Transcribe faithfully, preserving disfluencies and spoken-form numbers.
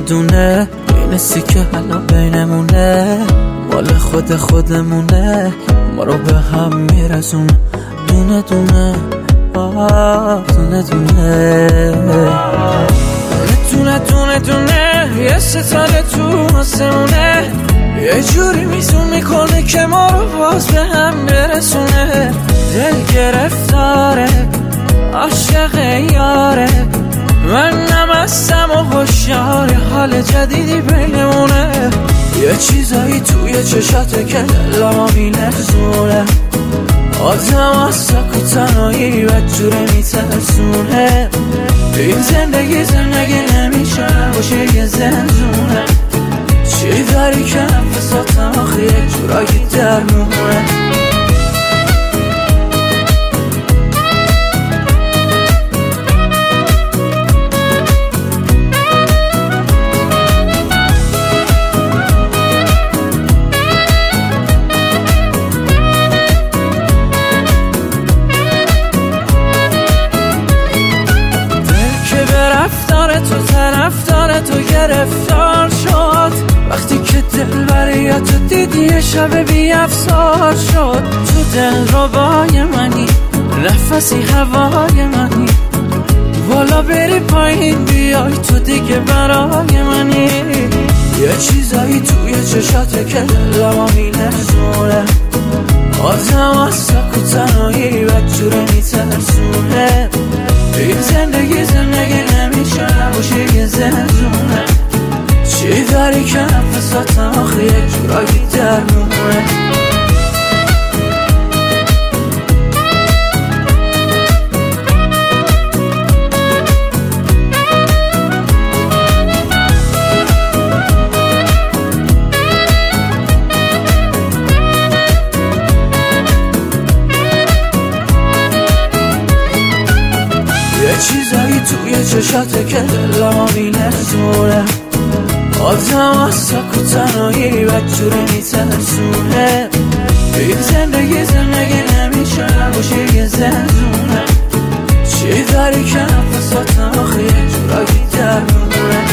دونه می‌نسی که حالا بینمونه مال خود خودمونه ما رو به هم میرسونه دونه دونه آه دونه دونه دونه دونه دونه یه ستاره تو آسمونه یه جوری میزون میکنه که ما رو باز به هم برسونه دل گرفتاره عاشق یاره من نمستم و خوشیار حال جدیدی بینمونه یه چیزایی توی چشاته که دلما میلرزونه آدم از سک و تنهایی بدجوره میترسونه این زندگی زندگی نمیشه باشه یه زندونه چی داری که نفساتم آخه یه جورایی درمونه تو طرفدار تو گرفتار شد وقتی که دل برای تو دیدی یه شب بی افسار شد تو دل ربای منی نفسی هوای منی والا بری پایین بیای تو دیگه برای منی یه چیزایی توی چشاته که دلما میلرزونه آدم از سک و تنهایی بدجوره میترسونه این زندگی زندگی نمیشه باشه یه زندونه چی داری که نفساتم آخه یه جورایی درمونه یه چیزایی توی چشاته که دلما میلرزونه آدم از سک و تنهایی بدجوره میترسونه این زندگی زندگی نمیشه باشه یه زندونه چی داری که نفساتم آخه یه جورایی درمونه